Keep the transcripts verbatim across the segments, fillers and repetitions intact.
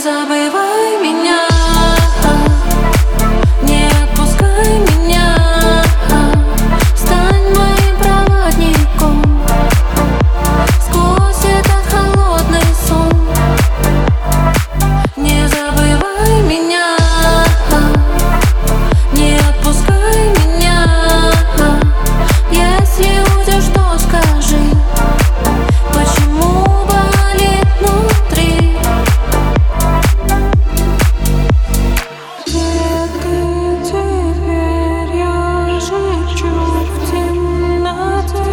забывай меня, не отпускай меня, стань моим проводником сквозь этот холодный сон. Не забывай меня, не отпускай меня. Если уйдешь, то скажи, почему болит внутри. Где ты теперь? Я шепчу в темноте.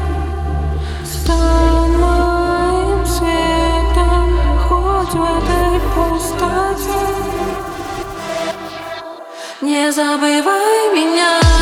Стань моим светом хоть в этой пустоте. Не забывай меня.